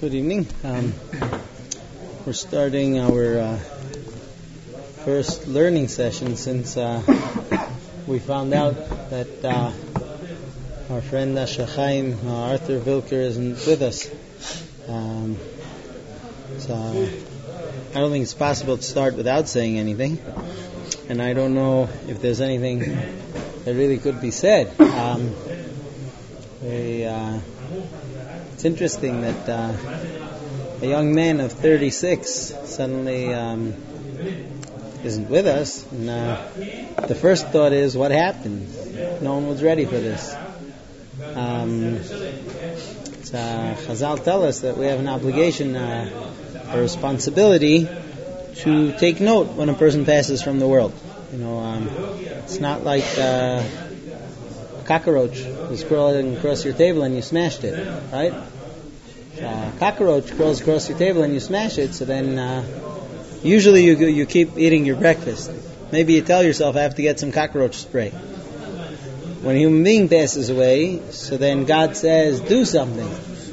Good evening. We're starting our first learning session since we found out that our friend Shachaim Arthur Vilker isn't with us. So I don't think it's possible to start without saying anything, and I don't know if there's anything that really could be said. It's interesting that a young man of 36 suddenly isn't with us. And the first thought is, what happened? No one was ready for this. Chazal tell us that we have an obligation, a responsibility to take note when a person passes from the world. It's not like a cockroach was crawling across your table and you smashed it, right? A cockroach crawls across your table and you smash it, so then usually you keep eating your breakfast. Maybe you tell yourself, I have to get some cockroach spray. When a human being passes away, so then God says, do something.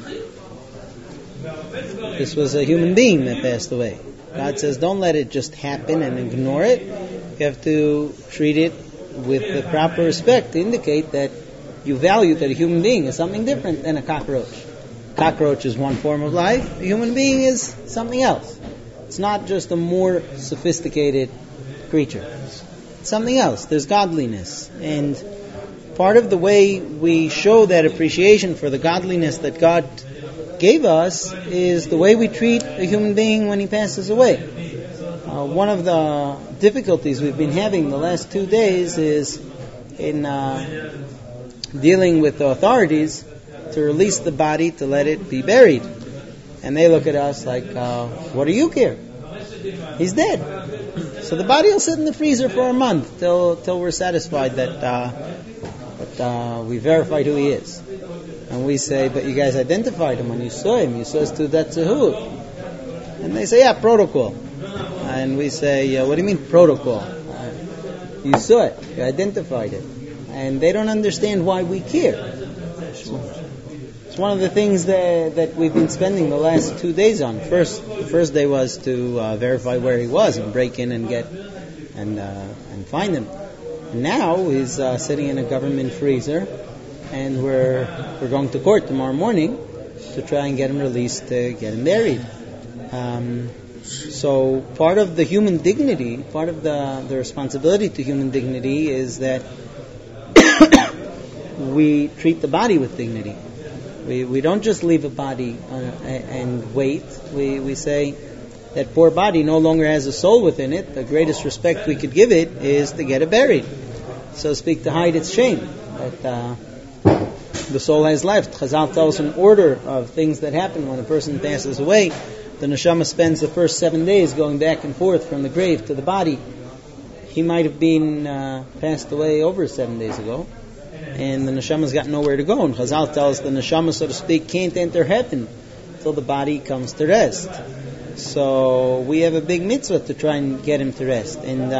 This was a human being that passed away. God says, don't let it just happen and ignore it. You have to treat it with the proper respect to indicate that you value that a human being is something different than a cockroach. Cockroach is one form of life. A human being is something else. It's not just a more sophisticated creature. It's something else. There's godliness. And part of the way we show that appreciation for the godliness that God gave us is the way we treat a human being when he passes away. One of the difficulties we've been having the last 2 days is in dealing with the authorities to release the body to let it be buried. And they look at us like, what do you care? He's dead. So the body will sit in the freezer for a month till we're satisfied that we verified who he is. And we say, but you guys identified him when you saw him. You saw his Teudat Zehut. And they say, yeah, protocol. And we say, what do you mean protocol? You saw it. You identified it. And they don't understand why we care. It's one of the things that we've been spending the last 2 days on. The first day was to verify where he was and break in and get and find him. And now he's sitting in a government freezer, and we're going to court tomorrow morning to try and get him released to get him buried. So part of the human dignity, part of the responsibility to human dignity is that we treat the body with dignity. We don't just leave a body and wait. We say that poor body no longer has a soul within it. The greatest respect we could give it is to get it buried, so to speak, to hide its shame. That the soul has left. Chazal tells an order of things that happen when a person passes away. The neshama spends the first 7 days going back and forth from the grave to the body. He might have been passed away over 7 days ago, and the neshama's got nowhere to go. And Chazal tells the neshama, so to speak, can't enter heaven till the body comes to rest. So we have a big mitzvah to try and get him to rest. And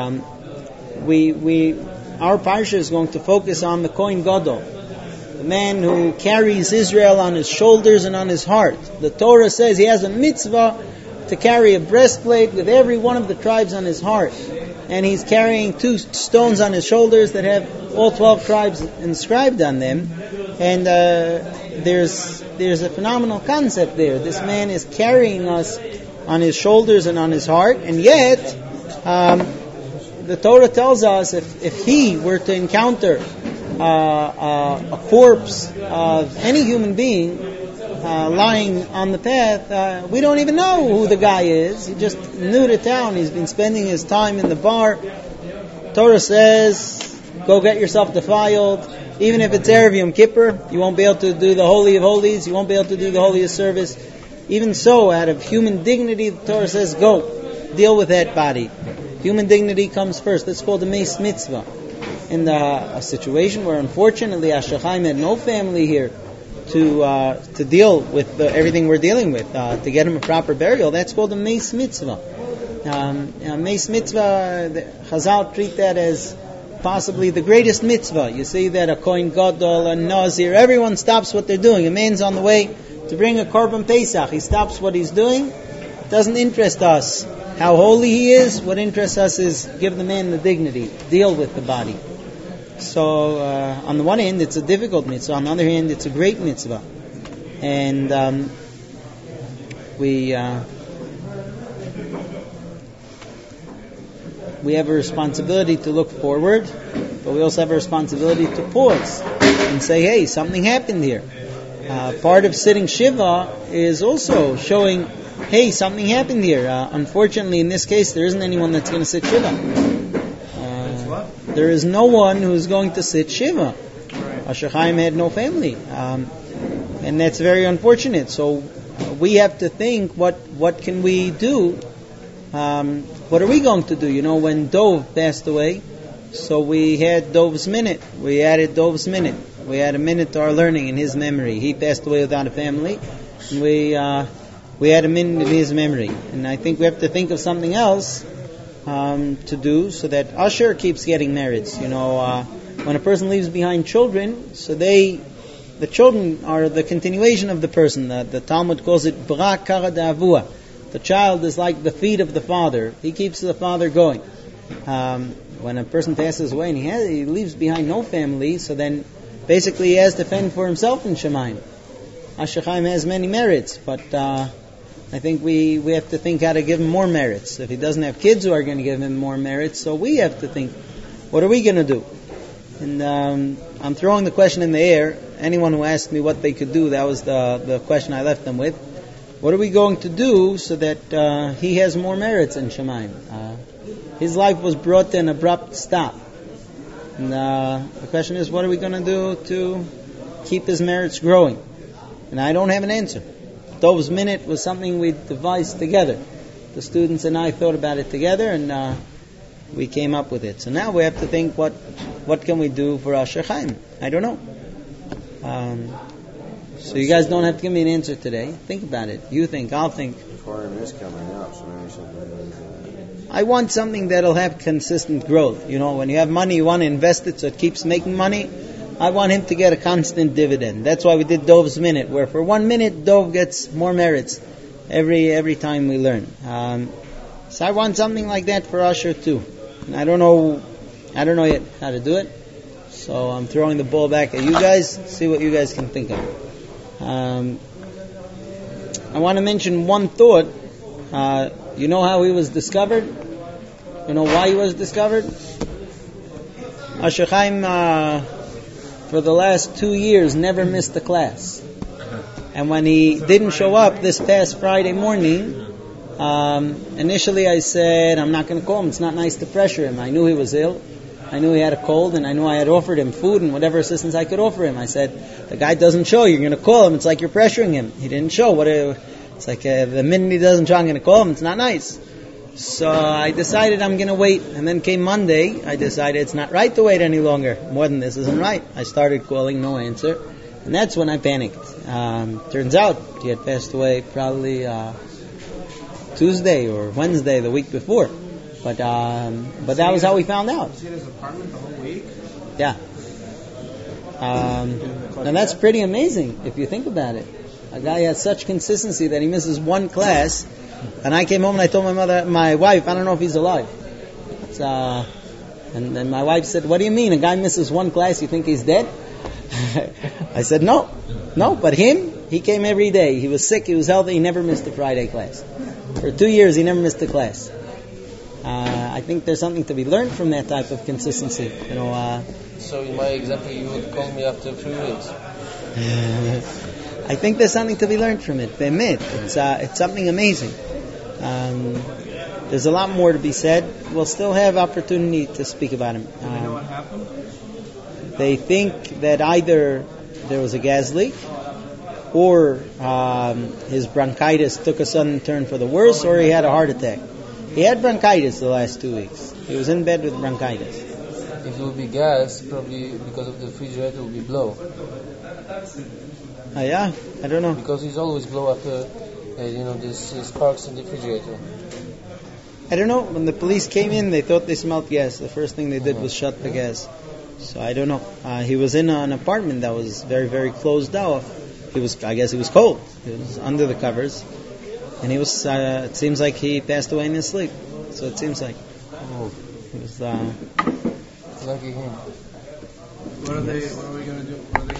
our parsha is going to focus on the Kohen Gadol, the man who carries Israel on his shoulders and on his heart. The Torah says he has a mitzvah to carry a breastplate with every one of the tribes on his heart. And he's carrying 2 stones on his shoulders that have all 12 tribes inscribed on them. And there's a phenomenal concept there. This man is carrying us on his shoulders and on his heart. And yet, the Torah tells us if he were to encounter a corpse of any human being lying on the path, we don't even know who the guy is. He just new to town. He's been spending his time in the bar. Torah says, go get yourself defiled. Even if it's Erev Yom Kippur, you won't be able to do the Holy of Holies. You won't be able to do the holiest service. Even so, out of human dignity, the Torah says, go, deal with that body. Human dignity comes first. That's called the Meis Mitzvah. In a situation where, unfortunately, Shachaim had no family here to deal with everything we're dealing with, to get him a proper burial, that's called a Meis Mitzvah. Meis Mitzvah, Chazal treat that as possibly the greatest mitzvah. You see that a Kohen Gadol, a Nazir, everyone stops what they're doing. A man's on the way to bring a Korban Pesach. He stops what he's doing. It doesn't interest us how holy he is. What interests us is give the man the dignity, deal with the body. So on the one hand, it's a difficult mitzvah. On the other hand, it's a great mitzvah. And we have a responsibility to look forward, but we also have a responsibility to pause and say, hey, something happened here. Part of sitting Shiva is also showing, hey, something happened here. Unfortunately, in this case, there isn't anyone that's going to sit Shiva. There is no one who's going to sit Shiva. Asher Chaim had no family. And that's very unfortunate. So we have to think, what can we do? What are we going to do? You know, when Dov passed away, so we had Dov's minute. We added Dov's minute. We had a minute to our learning in his memory. He passed away without a family. And we had a minute in his memory. And I think we have to think of something else to do so that Asher keeps getting merits. You know, when a person leaves behind children, so the children are the continuation of the person. The Talmud calls it Bra Kara D'Avua. The child is like the feet of the father. He keeps the father going. When a person passes away and he leaves behind no family, so then basically he has to fend for himself in Shemayim. Asher Chaim has many merits, but I think we have to think how to give him more merits. If he doesn't have kids who are going to give him more merits, so we have to think, what are we going to do? And I'm throwing the question in the air. Anyone who asked me what they could do, that was the question I left them with. What are we going to do so that he has more merits in Shemayim? His life was brought to an abrupt stop. And the question is, what are we going to do to keep his merits growing? And I don't have an answer. Dov's minute was something we devised together. The students and I thought about it together, and we came up with it. So now we have to think, what can we do for Asher Chaim? I don't know. So you guys don't have to give me an answer today. Think about it. You think, I'll think. Purim is coming up, so maybe something. I want something that'll have consistent growth. You know, when you have money, you want to invest it so it keeps making money. I want him to get a constant dividend. That's why we did Dov's minute, where for 1 minute Dov gets more merits every time we learn. So I want something like that for Asher too. And I don't know yet how to do it. So I'm throwing the ball back at you guys. See what you guys can think of. I want to mention one thought. You know how he was discovered? You know why he was discovered? Asher Chaim, for the last 2 years, never missed a class. And when he didn't show up this past Friday morning, initially I said, I'm not going to call him. It's not nice to pressure him. I knew he was ill. I knew he had a cold, and I knew I had offered him food and whatever assistance I could offer him. I said, the guy doesn't show, you're going to call him. It's like you're pressuring him. He didn't show. It's like the minute he doesn't show, I'm going to call him. It's not nice. So I decided I'm going to wait. And then came Monday, I decided it's not right to wait any longer. More than this isn't right. I started calling, no answer. And that's when I panicked. Turns out he had passed away probably Tuesday or Wednesday the week before. But that was how we found out. Was he in his apartment the whole week? Yeah. And that's pretty amazing if you think about it. A guy has such consistency that he misses one class, and I came home and I told my wife, I don't know if he's alive. And then my wife said, what do you mean? A guy misses one class, you think he's dead? I said, no, but he came every day. He was sick, he was healthy, he never missed a Friday class. For 2 years, he never missed a class. I think there's something to be learned from that type of consistency. You know. So in my example, you would call me after 3 weeks. I think there's something to be learned from it. It's something amazing. There's a lot more to be said. We'll still have opportunity to speak about him. Do they know what happened? They think that either there was a gas leak, or his bronchitis took a sudden turn for the worse, or he had a heart attack. He had bronchitis the last 2 weeks. He was in bed with bronchitis. If it would be gas, probably because of the refrigerator, it would be blow. Yeah, I don't know. Because he's always blow after, this sparks in the refrigerator. I don't know. When the police came in, they thought they smelled gas. The first thing they did was shut the gas. So I don't know. He was in an apartment that was very, very closed off. I guess he was cold. He was under the covers, and he was. It seems like he passed away in his sleep. So it seems like he was. Lucky him. What are we going to do? What are they